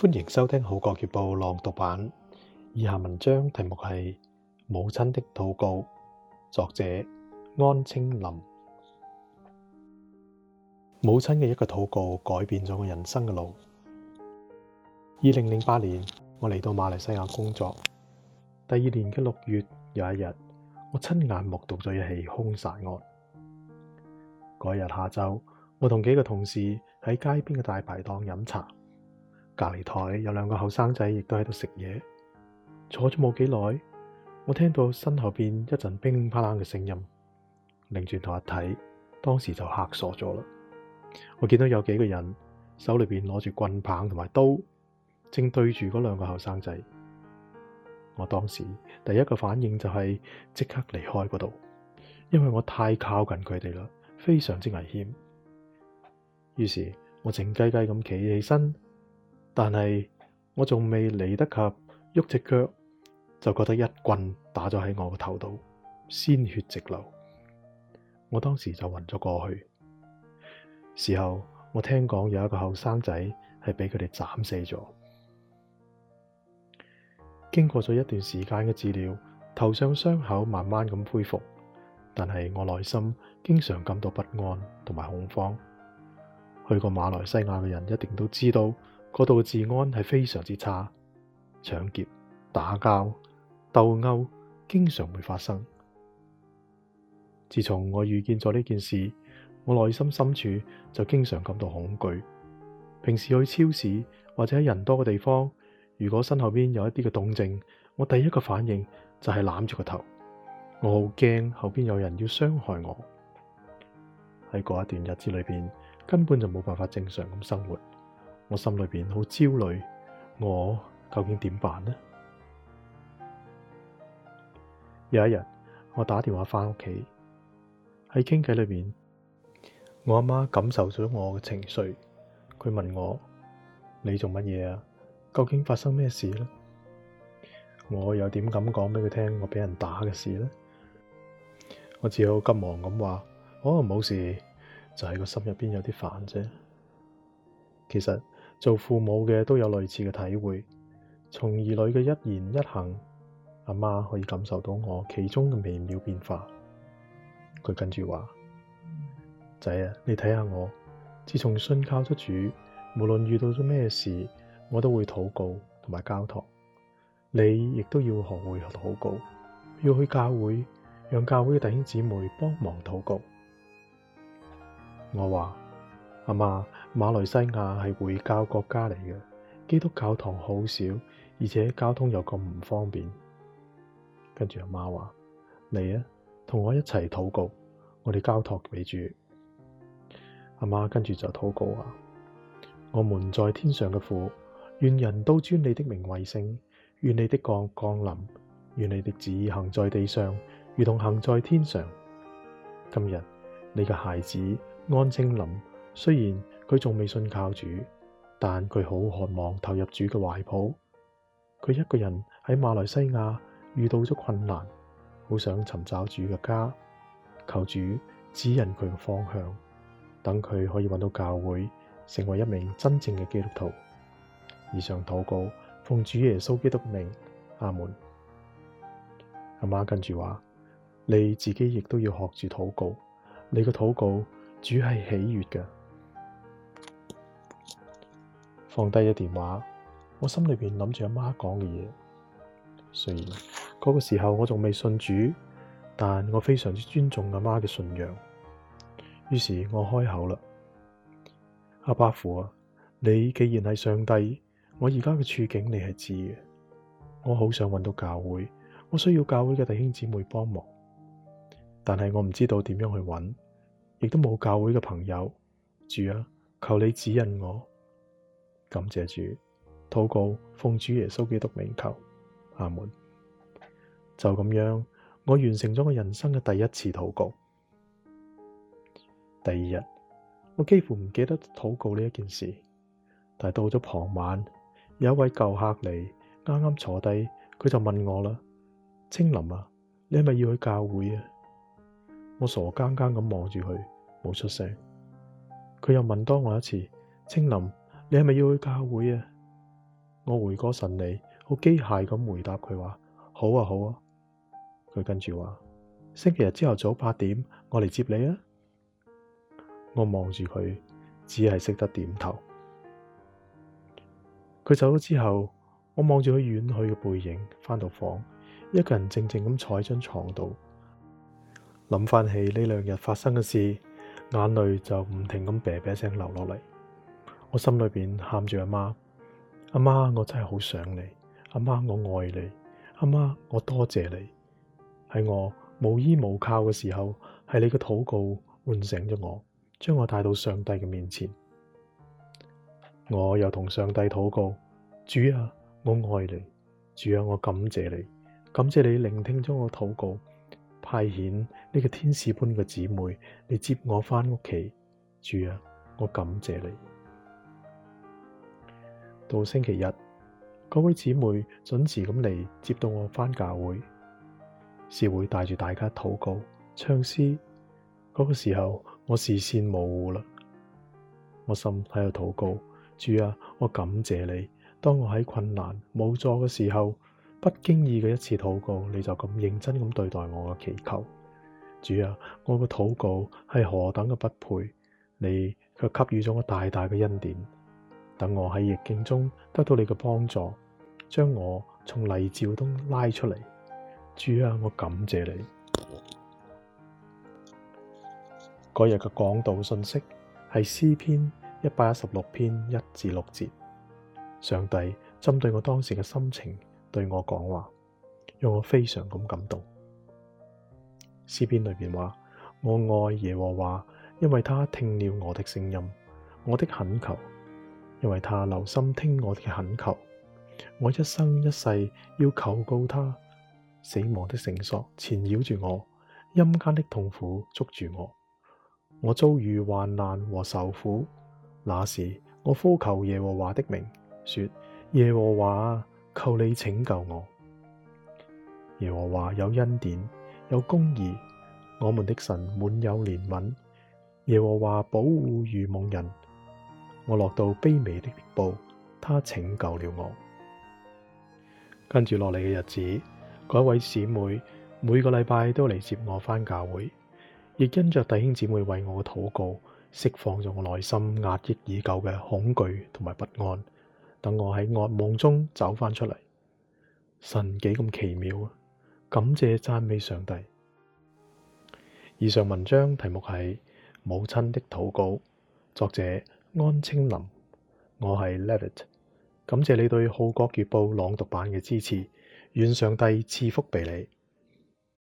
歡迎收聽《號角月報》朗讀版。以下文章題目係《母親的禱告》，作者安清林。母親嘅一個禱告改變咗我人生嘅路。2008年，我嚟到馬來西亞工作。第二年嘅6月有一日，我親眼目睹咗一起兇殺案。嗰日下晝，我同幾個同事喺街邊嘅大排檔飲茶。隔離台有兩個後生仔，亦都喺度食嘢。坐咗冇幾耐，我聽到身後邊一陣乒乒乓乓嘅聲音，擰轉頭一睇，當時就嚇傻咗啦。我見到有幾個人手裏邊攞住棍棒同埋刀，正對住嗰兩個後生仔。我當時第一個反應就係即刻離開嗰度，因為我太靠近佢哋啦，非常之危險。於是我靜雞雞咁企起身。但係我仲未嚟得及喐隻腳，就覺得一棍打咗喺我個頭度，鮮血直流。我當時就暈咗過去。事後我聽講有一個後生仔係俾佢哋斬死咗。經過咗一段時間嘅治療，頭上傷口慢慢咁恢復，但係我內心經常感到不安同埋恐慌。去過馬來西亞嘅人一定都知道，嗰度嘅治安係非常之差，搶劫、打交、鬥毆經常會發生。自從我遇見咗呢件事，我內心深處就經常感到恐懼。平時去超市或者喺人多嘅地方，如果身後邊有一啲嘅動靜，我第一個反應就係攬住個頭。我好驚後邊有人要傷害我。喺嗰一段日子裏邊，根本就冇辦法正常咁生活。我心裏邊好焦慮，我究竟點辦呢？有一日，我打電話返屋企，喺傾偈裏邊，我阿媽感受咗我嘅情緒，佢問我：你做乜嘢啊？究竟發生咩事呢？我又點敢講俾佢聽我俾人打嘅事呢？我只好急忙咁話：冇事，就係個心入邊有啲煩啫。其實做父母嘅都有類似嘅體會，從兒女嘅一言一行，阿媽可以感受到我其中嘅微妙變化。佢跟住話：仔啊，你睇下我，自從信靠咗主，無論遇到咗咩事，我都會禱告同埋交託。你亦都要學會禱告，要去教會，讓教會嘅弟兄姊妹幫忙禱告。我話：阿媽，馬來西亞係回教國家嚟嘅，基督教堂好少，而且交通又咁唔方便。跟住阿媽話：你啊，同我一齊禱告，我哋交託俾主。阿媽跟住就禱告話：我們在天上嘅父，願人都尊你的名為聖，願你的國降臨，願你的旨意行在地上，如同行在天上。今日你嘅孩子安清林，雖然佢仲未信靠主，但佢好渴望投入主嘅懷抱。佢一個人喺馬來西亞遇到咗困難，好想尋找主嘅家，求主指引佢嘅方向，等佢可以揾到教會，成為一名真正嘅基督徒。以上禱告，奉主耶穌基督嘅名，阿門。阿媽跟住話：你自己亦都要學住禱告，你嘅禱告主係喜悅嘅。放低咗電話，我心裏邊諗住阿媽講嘅嘢。雖然嗰個時候我仲未信主，但我非常之尊重阿媽嘅信仰。於是我開口啦：阿爸父啊，你既然係上帝，我而家嘅處境你係知嘅。我好想揾到教會，我需要教會嘅弟兄姊妹幫忙，但係我唔知道點樣去揾，亦都冇教會嘅朋友。主啊，求你指引我。感謝主，禱告奉主耶穌基督名求，阿門。就咁樣，我完成咗我人生嘅第一次禱告。第二日，我幾乎唔記得禱告呢一件事，但係到咗傍晚，有一位舊客嚟，啱啱坐低，佢就問我啦：清林啊，你係咪要去教會啊？我傻更更咁望住佢，冇出聲。佢又問多我一次：清林，你係咪要去教會啊？ 我回過神嚟，好機械咁回答佢話：好啊，好啊。佢跟住話：星期日朝頭早8點，我嚟接你啊。我望住佢，只係識得點頭。佢走咗之後，我望住佢遠去嘅背影，返到房，一個人靜靜咁坐喺張床度，諗返起呢2日發生嘅事，眼淚就唔停咁啤啤聲流落嚟。我心裏邊喊住阿媽，阿媽，我真係好想你，阿媽，我愛你，阿媽，我多謝你。喺我無依無靠嘅時候，係你嘅禱告喚醒咗我，將我帶到上帝嘅面前。我又同上帝禱告：主啊，我愛你，主啊，我感謝你，感謝你聆聽咗我禱告，派遣呢個天使般嘅姊妹嚟接我返屋企。主啊，我感謝你。到星期日，嗰位姊妹準時咁嚟接到我返教會，師會帶住大家禱告、唱詩。嗰個時候，我視線模糊啦，我心喺度禱告：主啊，我感謝你。當我喺困難無助嘅時候，不經意嘅一次禱告，你就咁認真咁對待我嘅祈求。主啊，我嘅禱告係何等嘅不配，你卻給予咗我大大嘅恩典，等我喺逆境中得到你嘅幫助，將我從泥沼中拉出嚟。主啊，我感謝你。嗰日嘅講道信息係詩篇116篇1至6節。上帝針對我當時嘅心情對我講話，讓我非常咁感動。詩篇裏邊話：我愛耶和華，因為他聽了我的聲音，我的懇求，因為他留心聽我的懇求。我一生一世要求告他。死亡的繩索纏繞住我，陰間的痛苦捉住我。我遭遇患難和愁苦，那時我呼求耶和華的名，說：耶和華，求你拯救我。耶和華有恩典，有公義，我們的神滿有憐憫。耶和華保護愚蒙人，我落到卑微的地步，他拯救了我。跟住落嚟嘅日子，嗰位姊妹每個禮拜都嚟接我返教會，亦因着弟兄姊妹為我嘅禱告，釋放咗我內心壓抑已久嘅恐懼同埋不安，等我喺噩夢中走返出嚟。神幾咁奇妙啊！感謝讚美上帝。以上文章題目係母親的禱告，作者安清林，我係 Levitt， 感謝你對《號角月報》朗讀版嘅支持，願上帝賜福畀你。